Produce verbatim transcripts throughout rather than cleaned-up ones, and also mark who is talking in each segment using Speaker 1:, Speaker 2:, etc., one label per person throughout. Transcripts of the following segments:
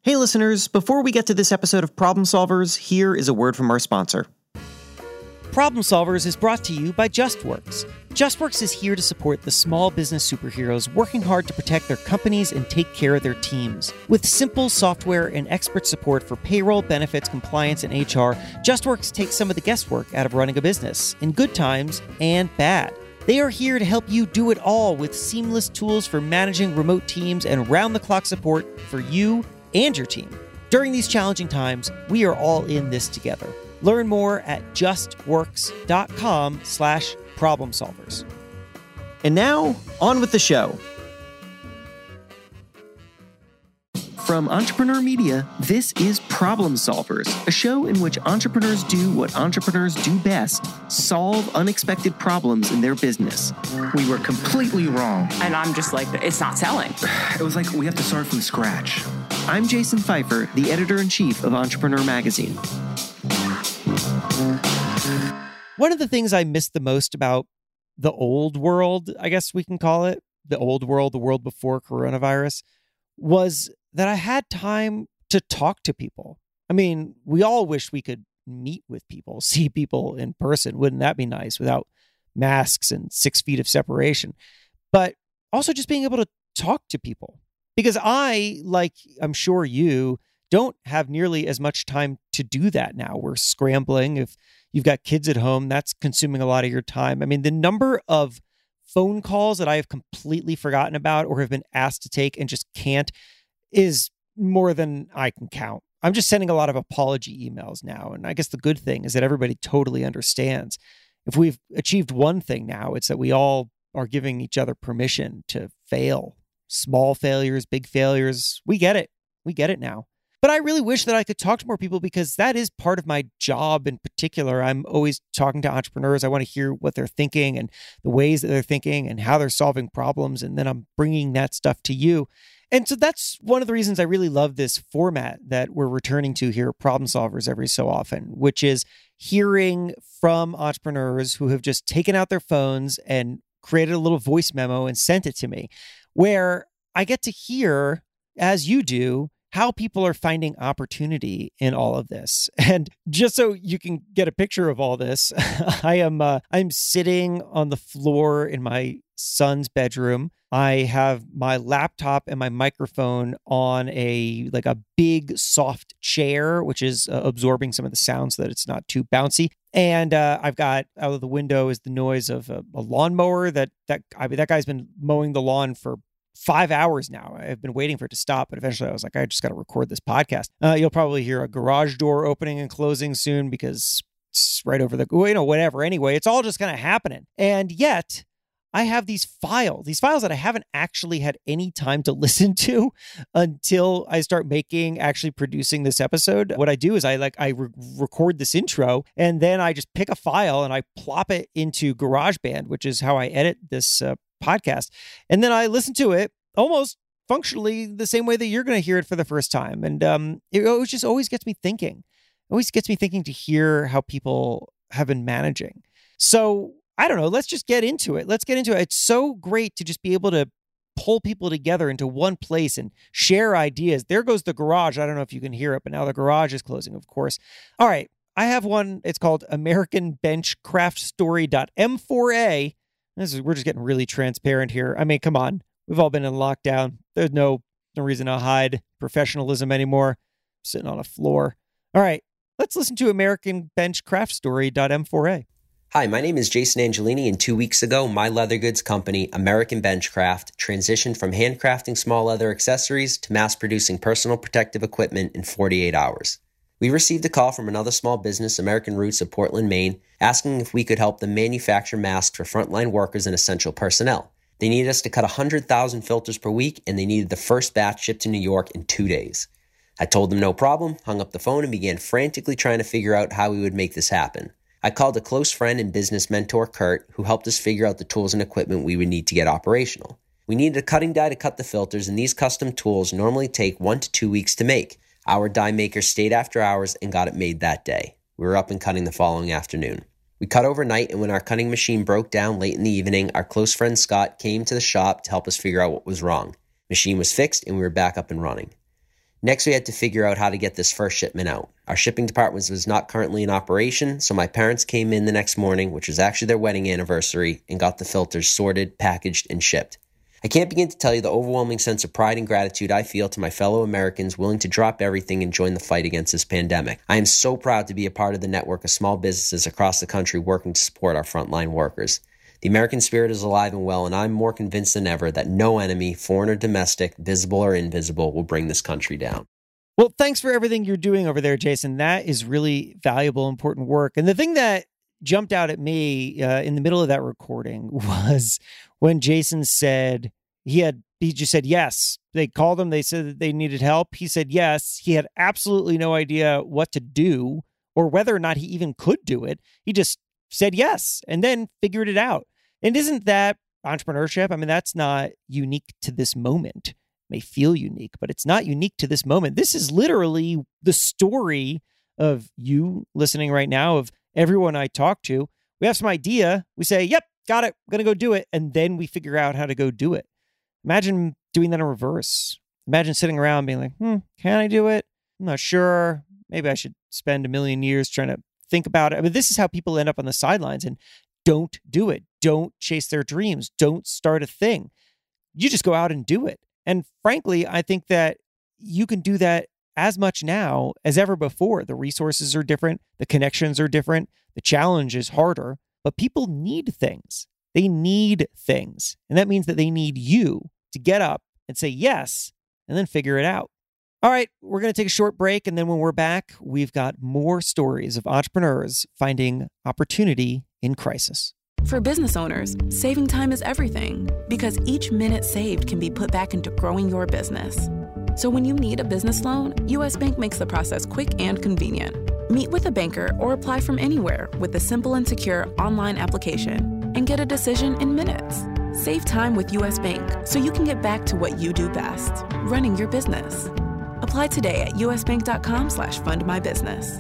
Speaker 1: Hey listeners, before we get to this episode of Problem Solvers, here is a word from our sponsor.
Speaker 2: Problem Solvers is brought to you by JustWorks. JustWorks is here to support the small business superheroes working hard to protect their companies and take care of their teams. With simple software and expert support for payroll, benefits, compliance, and H R, JustWorks takes some of the guesswork out of running a business, in good times and bad. They are here to help you do it all with seamless tools for managing remote teams and round-the-clock support for you and your team. During these challenging times, we are all in this together. Learn more at justworks.com slash problem solvers.
Speaker 1: And now, on with the show. From Entrepreneur Media, this is Problem Solvers, a show in which entrepreneurs do what entrepreneurs do best, solve unexpected problems in their business.
Speaker 3: We were completely wrong.
Speaker 4: And I'm just like, it's not selling.
Speaker 3: It was like we have to start from scratch.
Speaker 1: I'm Jason Pfeiffer, the editor-in-chief of Entrepreneur Magazine.
Speaker 2: One of the things I miss the most about the old world, I guess we can call it, the old world, the world before coronavirus, was that I had time to talk to people. I mean, we all wish we could meet with people, see people in person. Wouldn't that be nice without masks and six feet of separation? But also just being able to talk to people. Because I, like I'm sure you, don't have nearly as much time to do that now. We're scrambling. If you've got kids at home, that's consuming a lot of your time. I mean, the number of phone calls that I have completely forgotten about or have been asked to take and just can't is more than I can count. I'm just sending a lot of apology emails now. And I guess the good thing is that everybody totally understands. If we've achieved one thing now, it's that we all are giving each other permission to fail. Small failures, big failures. We get it. We get it now. But I really wish that I could talk to more people because that is part of my job in particular. I'm always talking to entrepreneurs. I want to hear what they're thinking and the ways that they're thinking and how they're solving problems. And then I'm bringing that stuff to you. And so that's one of the reasons I really love this format that we're returning to here, Problem Solvers, every so often, which is hearing from entrepreneurs who have just taken out their phones and created a little voice memo and sent it to me, where I get to hear, as you do, how people are finding opportunity in all of this. And just so you can get a picture of all this, I am uh, I'm sitting on the floor in my son's bedroom. I have my laptop and my microphone on a like a big soft chair, which is uh, absorbing some of the sound so that it's not too bouncy. And uh, I've got out of the window is the noise of a, a lawnmower that that I mean that guy's been mowing the lawn for five hours now. I've been waiting for it to stop, but eventually I was like, I just got to record this podcast. Uh, you'll probably hear a garage door opening and closing soon because it's right over the, you know, whatever. Anyway, it's all just kind of happening. And yet I have these files, these files that I haven't actually had any time to listen to until I start making, actually producing this episode. What I do is I like, I re- record this intro and then I just pick a file and I plop it into GarageBand, which is how I edit this uh, podcast. And then I listen to it almost functionally the same way that you're going to hear it for the first time. And um, it, it just always gets me thinking. It always gets me thinking to hear how people have been managing. So I don't know. Let's just get into it. Let's get into it. It's so great to just be able to pull people together into one place and share ideas. There goes the garage. I don't know if you can hear it, but now the garage is closing, of course. All right. I have one. It's called American Bench Craft Story M four A. This is, we're just getting really transparent here. I mean, come on. We've all been in lockdown. There's no, no reason to hide professionalism anymore. I'm sitting on a floor. All right. Let's listen to American Bench Craft Story M four A.
Speaker 5: Hi, my name is Jason Angelini, and two weeks ago, my leather goods company, American Benchcraft, transitioned from handcrafting small leather accessories to mass-producing personal protective equipment in forty-eight hours. We received a call from another small business, American Roots of Portland, Maine, asking if we could help them manufacture masks for frontline workers and essential personnel. They needed us to cut one hundred thousand filters per week, and they needed the first batch shipped to New York in two days. I told them no problem, hung up the phone, and began frantically trying to figure out how we would make this happen. I called a close friend and business mentor, Kurt, who helped us figure out the tools and equipment we would need to get operational. We needed a cutting die to cut the filters, and these custom tools normally take one to two weeks to make. Our die maker stayed after hours and got it made that day. We were up and cutting the following afternoon. We cut overnight, and when our cutting machine broke down late in the evening, our close friend Scott came to the shop to help us figure out what was wrong. Machine was fixed, and we were back up and running. Next, we had to figure out how to get this first shipment out. Our shipping department was not currently in operation, so my parents came in the next morning, which was actually their wedding anniversary, and got the filters sorted, packaged, and shipped. I can't begin to tell you the overwhelming sense of pride and gratitude I feel to my fellow Americans willing to drop everything and join the fight against this pandemic. I am so proud to be a part of the network of small businesses across the country working to support our frontline workers. The American spirit is alive and well, and I'm more convinced than ever that no enemy, foreign or domestic, visible or invisible, will bring this country down.
Speaker 2: Well, thanks for everything you're doing over there, Jason. That is really valuable, important work. And the thing that jumped out at me uh, in the middle of that recording was when Jason said he had, he just said yes. They called him. They said that they needed help. He said yes. He had absolutely no idea what to do or whether or not he even could do it. He just said yes and then figured it out. And isn't that entrepreneurship? I mean, that's not unique to this moment. It may feel unique, but it's not unique to this moment. This is literally the story of you listening right now, of everyone I talk to. We have some idea. We say, yep, got it. I'm going to go do it. And then we figure out how to go do it. Imagine doing that in reverse. Imagine sitting around being like, hmm, can I do it? I'm not sure. Maybe I should spend a million years trying to think about it. I mean, this is how people end up on the sidelines and don't do it. Don't chase their dreams. Don't start a thing. You just go out and do it. And frankly, I think that you can do that as much now as ever before. The resources are different. The connections are different. The challenge is harder, but people need things. They need things. And that means that they need you to get up and say yes, and then figure it out. All right, we're going to take a short break. And then when we're back, we've got more stories of entrepreneurs finding opportunity in crisis.
Speaker 6: For business owners, saving time is everything, because each minute saved can be put back into growing your business. So when you need a business loan, U S Bank makes the process quick and convenient. Meet with a banker or apply from anywhere with the simple and secure online application and get a decision in minutes. Save time with U S Bank so you can get back to what you do best, running your business. Apply today at usbank.com slash fund my business.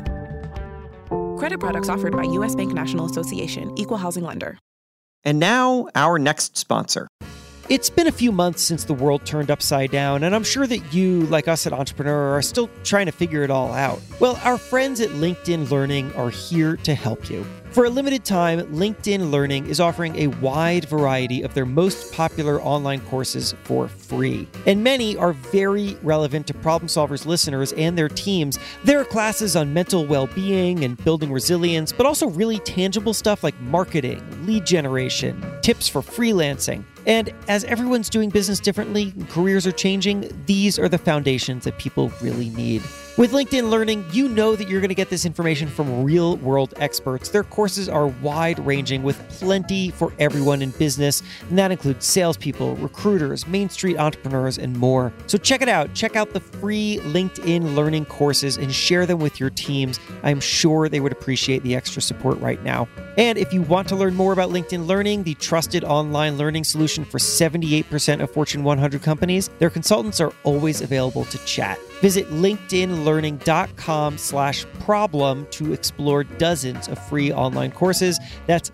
Speaker 6: Credit products offered by U S Bank National Association, Equal Housing Lender.
Speaker 1: And now, our next sponsor.
Speaker 2: It's been a few months since the world turned upside down, and I'm sure that you, like us at Entrepreneur, are still trying to figure it all out. Well, our friends at LinkedIn Learning are here to help you. For a limited time, LinkedIn Learning is offering a wide variety of their most popular online courses for free. And many are very relevant to Problem Solvers listeners and their teams. There are classes on mental well-being and building resilience, but also really tangible stuff like marketing, lead generation, tips for freelancing. And as everyone's doing business differently, careers are changing, these are the foundations that people really need. With LinkedIn Learning, you know that you're going to get this information from real-world experts. Their courses are wide-ranging with plenty for everyone in business, and that includes salespeople, recruiters, Main Street entrepreneurs, and more. So check it out. Check out the free LinkedIn Learning courses and share them with your teams. I'm sure they would appreciate the extra support right now. And if you want to learn more about LinkedIn Learning, the trusted online learning solution for seventy-eight percent of Fortune one hundred companies, their consultants are always available to chat. Visit linkedinlearning.com slash problem to explore dozens of free online courses. That's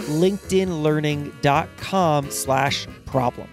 Speaker 2: linkedinlearning.com slash problem.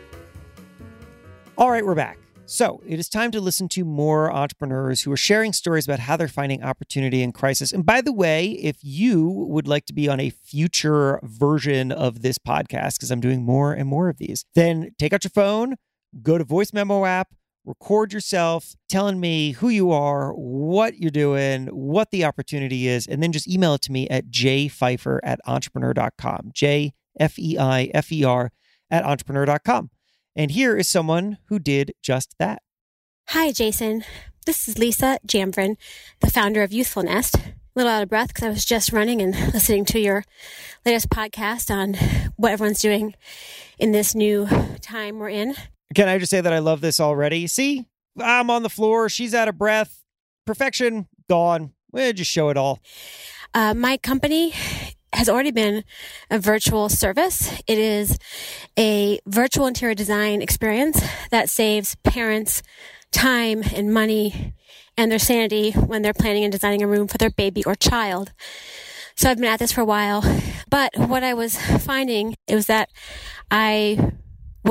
Speaker 2: All right, we're back. So it is time to listen to more entrepreneurs who are sharing stories about how they're finding opportunity in crisis. And by the way, if you would like to be on a future version of this podcast, because I'm doing more and more of these, then take out your phone, go to Voice Memo app, record yourself telling me who you are, what you're doing, what the opportunity is, and then just email it to me at jpfeiffer at entrepreneur dot com, J F E I F E R at entrepreneur dot com. And here is someone who did just that.
Speaker 7: Hi, Jason. This is Lisa Jamvrin, the founder of Youthful Nest. A little out of breath because I was just running and listening to your latest podcast on what everyone's doing in this new time we're in.
Speaker 2: Can I just say that I love this already? See, I'm on the floor. She's out of breath. Perfection gone. We'll just show it all.
Speaker 7: Uh, my company has already been a virtual service. It is a virtual interior design experience that saves parents time and money and their sanity when they're planning and designing a room for their baby or child. So I've been at this for a while. But what I was finding, it was that I was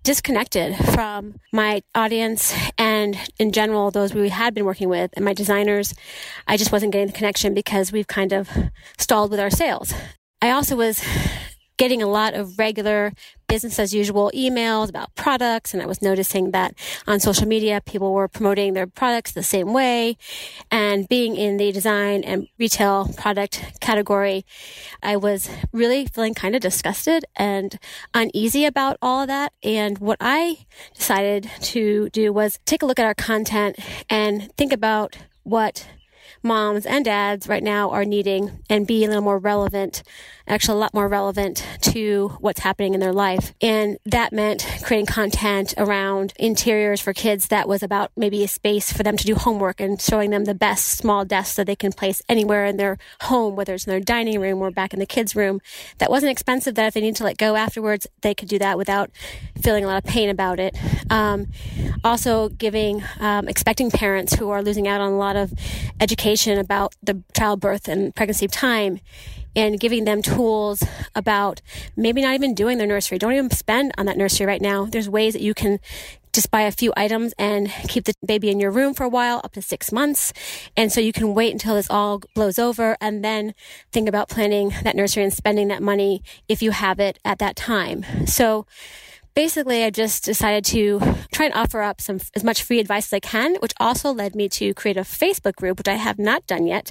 Speaker 7: disconnected from my audience and in general, those we had been working with and my designers. I just wasn't getting the connection because we've kind of stalled with our sales. I also was getting a lot of regular business as usual emails about products. And I was noticing that on social media, people were promoting their products the same way. And being in the design and retail product category, I was really feeling kind of disgusted and uneasy about all of that. And what I decided to do was take a look at our content and think about what moms and dads right now are needing and be a little more relevant, actually a lot more relevant to what's happening in their life. And that meant creating content around interiors for kids that was about maybe a space for them to do homework and showing them the best small desks that they can place anywhere in their home, whether it's in their dining room or back in the kids' room. That wasn't expensive, that if they need to let go afterwards, they could do that without feeling a lot of pain about it. Um, also giving, um, expecting parents who are losing out on a lot of education about the childbirth and pregnancy time, and giving them tools about maybe not even doing their nursery. Don't even spend on that nursery right now. There's ways that you can just buy a few items and keep the baby in your room for a while, up to six months. And so you can wait until this all blows over and then think about planning that nursery and spending that money if you have it at that time. So basically, I just decided to try and offer up some as much free advice as I can, which also led me to create a Facebook group, which I have not done yet.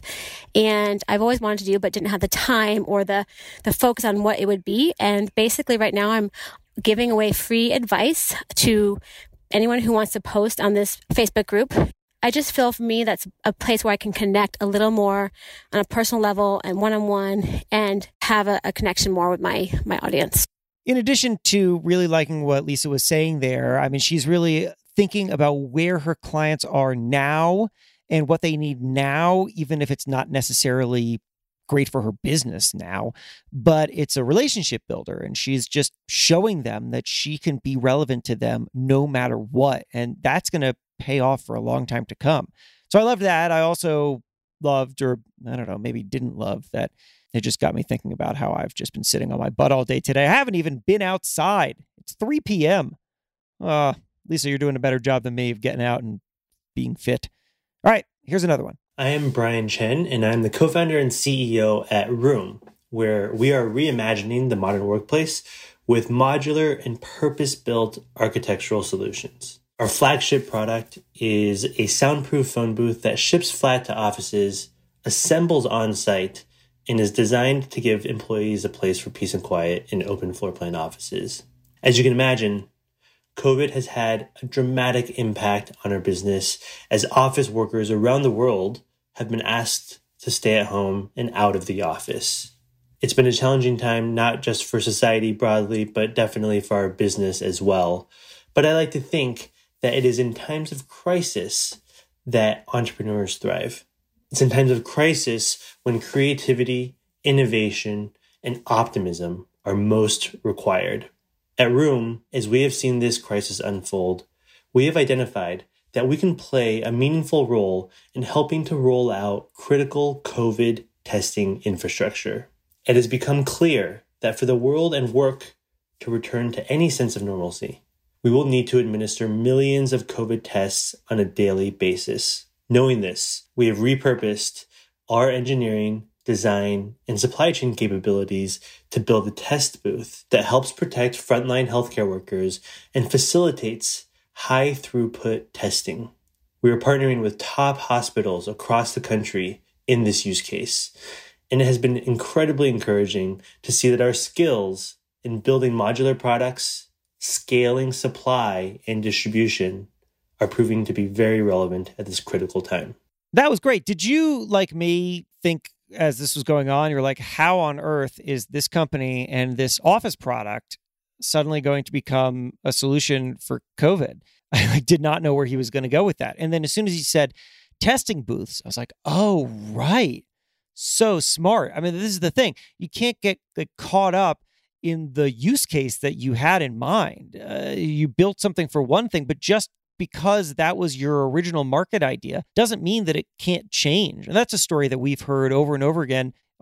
Speaker 7: And I've always wanted to do, but didn't have the time or the, the focus on what it would be. And basically right now I'm giving away free advice to anyone who wants to post on this Facebook group. I just feel for me that's a place where I can connect a little more on a personal level and one-on-one and have a, a connection more with my, my audience.
Speaker 2: In addition to really liking what Lisa was saying there, I mean, she's really thinking about where her clients are now and what they need now, even if it's not necessarily great for her business now, but it's a relationship builder. And she's just showing them that she can be relevant to them no matter what. And that's going to pay off for a long time to come. So I loved that. I also loved, or I don't know, maybe didn't love that. It just got me thinking about how I've just been sitting on my butt all day today. I haven't even been outside. It's three p.m. Uh, Lisa, you're doing a better job than me of getting out and being fit. All right, here's another one.
Speaker 8: I am Brian Chen, and I'm the co-founder and C E O at Room, where we are reimagining the modern workplace with modular and purpose-built architectural solutions. Our flagship product is a soundproof phone booth that ships flat to offices, assembles on-site, and is designed to give employees a place for peace and quiet in open floor plan offices. As you can imagine, COVID has had a dramatic impact on our business as office workers around the world have been asked to stay at home and out of the office. It's been a challenging time, not just for society broadly, but definitely for our business as well. But I like to think that it is in times of crisis that entrepreneurs thrive. It's in times of crisis when creativity, innovation, and optimism are most required. At Room, as we have seen this crisis unfold, we have identified that we can play a meaningful role in helping to roll out critical COVID testing infrastructure. It has become clear that for the world and work to return to any sense of normalcy, we will need to administer millions of COVID tests on a daily basis. Knowing this, we have repurposed our engineering, design, and supply chain capabilities to build a test booth that helps protect frontline healthcare workers and facilitates high-throughput testing. We are partnering with top hospitals across the country in this use case, and it has been incredibly encouraging to see that our skills in building modular products, scaling supply and distribution are proving to be very relevant at this critical time.
Speaker 2: That was great. Did you, like me, think as this was going on, you're like, how on earth is this company and this office product suddenly going to become a solution for COVID? I like, did not know where he was going to go with that. And then as soon as he said testing booths, I was like, oh, right. So smart. I mean, this is the thing. You can't get, get caught up in the use case that you had in mind. Uh, you built something for one thing, but just because that was your original market idea doesn't mean that it can't change. And that's a story that we've heard over and over again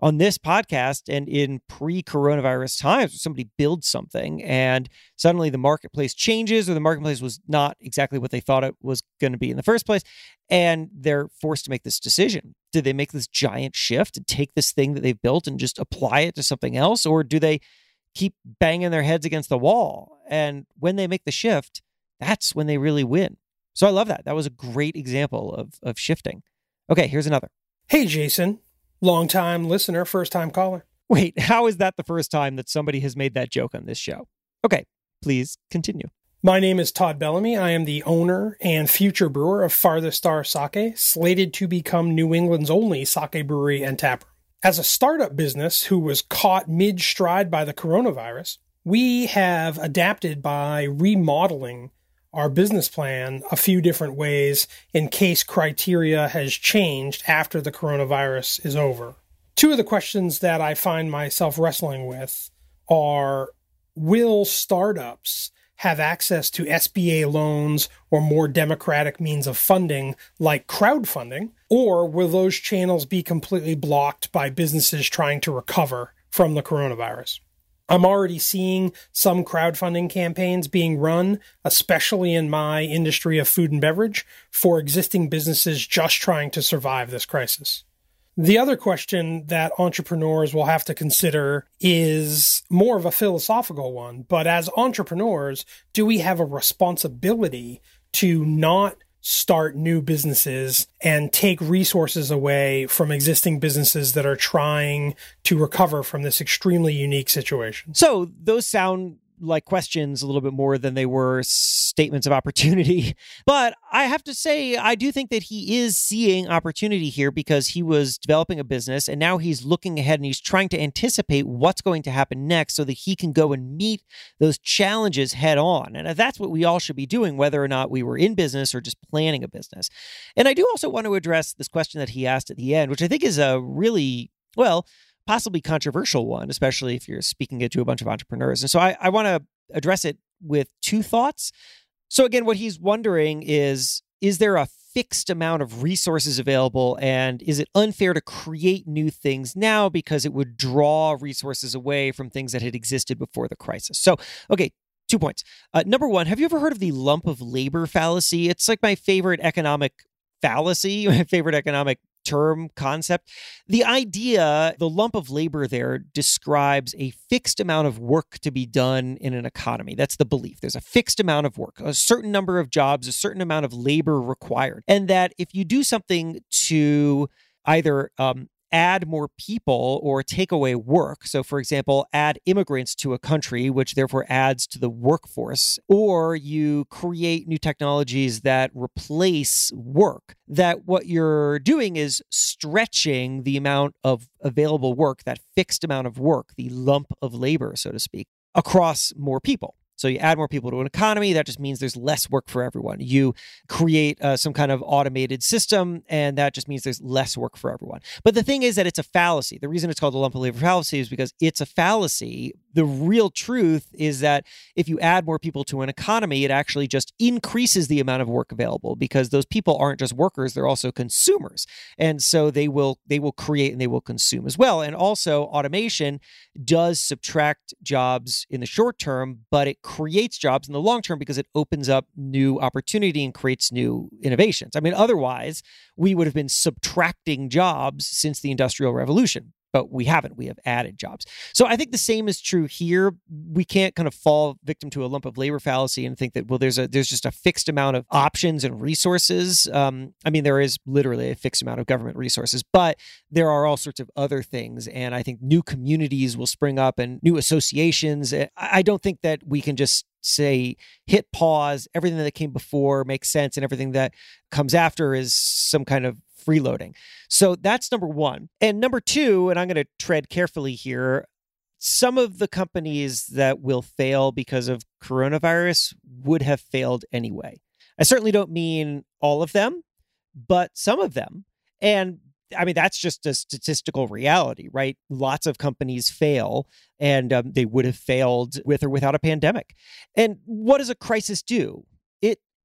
Speaker 2: on this podcast and in pre-coronavirus times, somebody builds something and suddenly the marketplace changes, or the marketplace was not exactly what they thought it was going to be in the first place, and they're forced to make this decision. Do they make this giant shift and take this thing that they've built and just apply it to something else, or do they keep banging their heads against the wall? And when they make the shift, that's when they really win. So I love that. That was a great example of of shifting. Okay, here's another.
Speaker 9: Hey, Jason. Long-time listener, first-time caller.
Speaker 2: Wait, how is that the first time that somebody has made that joke on this show? Okay, please continue.
Speaker 9: My name is Todd Bellamy. I am the owner and future brewer of Farthest Star Sake, slated to become New England's only sake brewery and taproom. As a startup business who was caught mid-stride by the coronavirus, we have adapted by remodeling our business plan a few different ways in case criteria has changed after the coronavirus is over. Two of the questions that I find myself wrestling with are, will startups have access to S B A loans or more democratic means of funding like crowdfunding, or will those channels be completely blocked by businesses trying to recover from the coronavirus? I'm already seeing some crowdfunding campaigns being run, especially in my industry of food and beverage, for existing businesses just trying to survive this crisis. The other question that entrepreneurs will have to consider is more of a philosophical one, but as entrepreneurs, do we have a responsibility to not start new businesses and take resources away from existing businesses that are trying to recover from this extremely unique situation?
Speaker 2: So those sound like questions a little bit more than they were statements of opportunity. But I have to say, I do think that he is seeing opportunity here because he was developing a business and now he's looking ahead and he's trying to anticipate what's going to happen next so that he can go and meet those challenges head on. And that's what we all should be doing, whether or not we were in business or just planning a business. And I do also want to address this question that he asked at the end, which I think is a really, well, possibly controversial one, especially if you're speaking it to a bunch of entrepreneurs. And so I, I want to address it with two thoughts. So again, what he's wondering is, is there a fixed amount of resources available? And is it unfair to create new things now because it would draw resources away from things that had existed before the crisis? So, okay, two points. Uh, number one, have you ever heard of the lump of labor fallacy? It's like my favorite economic fallacy, my favorite economic term concept. The idea, the lump of labor there describes a fixed amount of work to be done in an economy. That's the belief. There's a fixed amount of work, a certain number of jobs, a certain amount of labor required. And that if you do something to either um, add more people or take away work. So, for example, add immigrants to a country, which therefore adds to the workforce, or you create new technologies that replace work, that what you're doing is stretching the amount of available work, that fixed amount of work, the lump of labor, so to speak, across more people. So you add more people to an economy, that just means there's less work for everyone. You create uh, some kind of automated system, and that just means there's less work for everyone. But the thing is that it's a fallacy. The reason it's called the lump of labor fallacy is because it's a fallacy. The real truth is that if you add more people to an economy, it actually just increases the amount of work available because those people aren't just workers, they're also consumers. And so they will they will create and they will consume as well. And also automation does subtract jobs in the short term, but it creates jobs in the long term because it opens up new opportunity and creates new innovations. I mean, otherwise, we would have been subtracting jobs since the Industrial Revolution. But we haven't. We have added jobs. So I think the same is true here. We can't kind of fall victim to a lump of labor fallacy and think that, well, there's a there's just a fixed amount of options and resources. Um, I mean, there is literally a fixed amount of government resources, but there are all sorts of other things. And I think new communities will spring up and new associations. I don't think that we can just say, hit pause, everything that came before makes sense, and everything that comes after is some kind of freeloading. So that's number one. And number two, and I'm going to tread carefully here, some of the companies that will fail because of coronavirus would have failed anyway. I certainly don't mean all of them, but some of them. And I mean, that's just a statistical reality, right? Lots of companies fail, and um, they would have failed with or without a pandemic. And what does a crisis do? It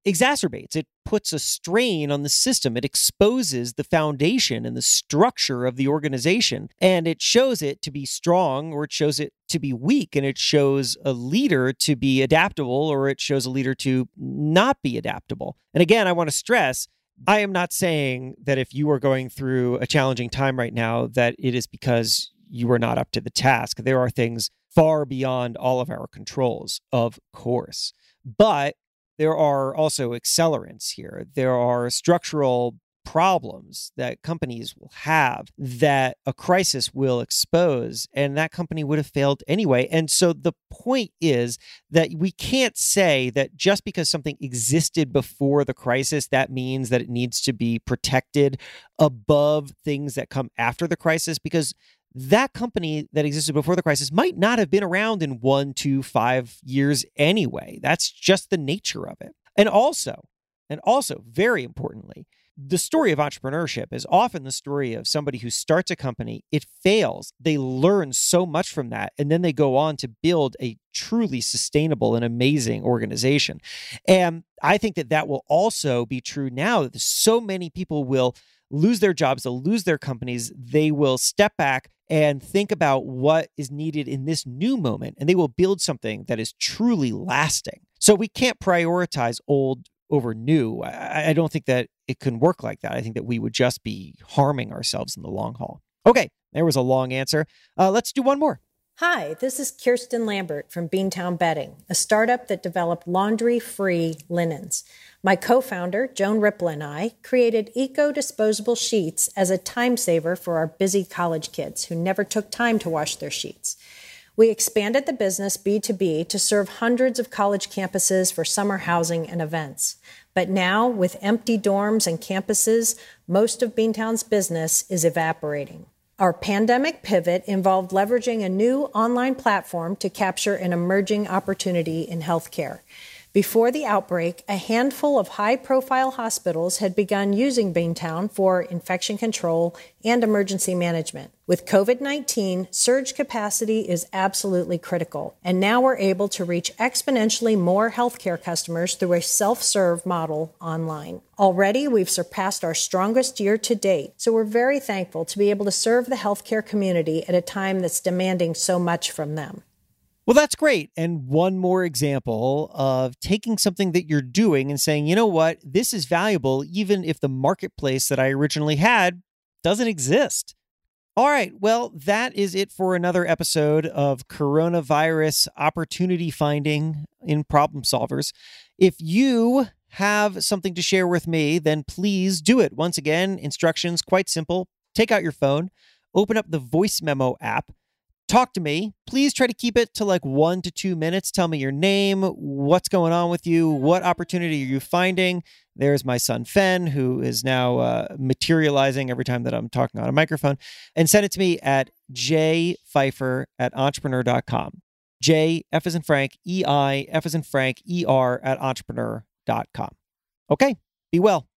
Speaker 2: exacerbates. It puts a strain on the system. It exposes the foundation and the structure of the organization, and it shows it to be strong or it shows it to be weak, and it shows a leader to be adaptable or it shows a leader to not be adaptable. And again, I want to stress, I am not saying that if you are going through a challenging time right now, that it is because you are not up to the task. There are things far beyond all of our controls, of course. But there are also accelerants here. There are structural problems that companies will have that a crisis will expose, and that company would have failed anyway. And so the point is that we can't say that just because something existed before the crisis, that means that it needs to be protected above things that come after the crisis, because that company that existed before the crisis might not have been around in one, two, five years anyway. That's just the nature of it. And also, and also very importantly, the story of entrepreneurship is often the story of somebody who starts a company, it fails, they learn so much from that, and then they go on to build a truly sustainable and amazing organization. And I think that that will also be true now, that so many people will lose their jobs, they'll lose their companies, they will step back and think about what is needed in this new moment, and they will build something that is truly lasting. So we can't prioritize old over new. I, I don't think that it can work like that. I think that we would just be harming ourselves in the long haul. Okay, there was a long answer. Uh, let's do one more.
Speaker 10: Hi, this is Kirsten Lambert from Beantown Bedding, a startup that developed laundry-free linens. My co-founder, Joan Ripple, and I created eco-disposable sheets as a time saver for our busy college kids who never took time to wash their sheets. We expanded the business B two B to serve hundreds of college campuses for summer housing and events. But now, with empty dorms and campuses, most of Beantown's business is evaporating. Our pandemic pivot involved leveraging a new online platform to capture an emerging opportunity in healthcare. Before the outbreak, a handful of high-profile hospitals had begun using Beantown for infection control and emergency management. With covid nineteen, surge capacity is absolutely critical, and now we're able to reach exponentially more healthcare customers through a self-serve model online. Already, we've surpassed our strongest year to date, so we're very thankful to be able to serve the healthcare community at a time that's demanding so much from them.
Speaker 2: Well, that's great. And one more example of taking something that you're doing and saying, you know what, this is valuable, even if the marketplace that I originally had doesn't exist. All right. Well, that is it for another episode of Coronavirus Opportunity Finding in Problem Solvers. If you have something to share with me, then please do it. Once again, instructions, quite simple. Take out your phone, open up the voice memo app, talk to me. Please try to keep it to like one to two minutes. Tell me your name, what's going on with you, what opportunity are you finding. There's my son, Fen, who is now uh, materializing every time that I'm talking on a microphone. And send it to me at jpfeiffer at entrepreneur dot com. J, F as in Frank, E I, F as in Frank, E R at entrepreneur dot com. Okay, be well.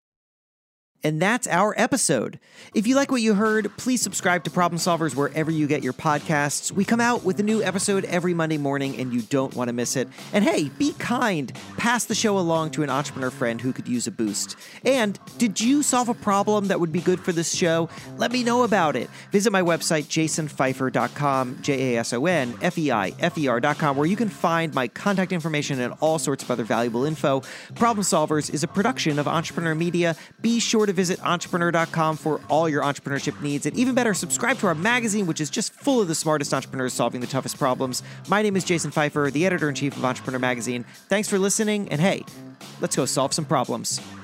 Speaker 1: And that's our episode. If you like what you heard, please subscribe to Problem Solvers wherever you get your podcasts. We come out with a new episode every Monday morning, and you don't want to miss it. And hey, be kind. Pass the show along to an entrepreneur friend who could use a boost. And did you solve a problem that would be good for this show? Let me know about it. Visit my website, jason pfeiffer dot com, J A S O N F E I F E R dot com, where you can find my contact information and all sorts of other valuable info. Problem Solvers is a production of Entrepreneur Media. Be sure to visit entrepreneur dot com for all your entrepreneurship needs. And even better, subscribe to our magazine, which is just full of the smartest entrepreneurs solving the toughest problems. My name is Jason Pfeiffer, the editor-in-chief of Entrepreneur Magazine. Thanks for listening, and hey, let's go solve some problems.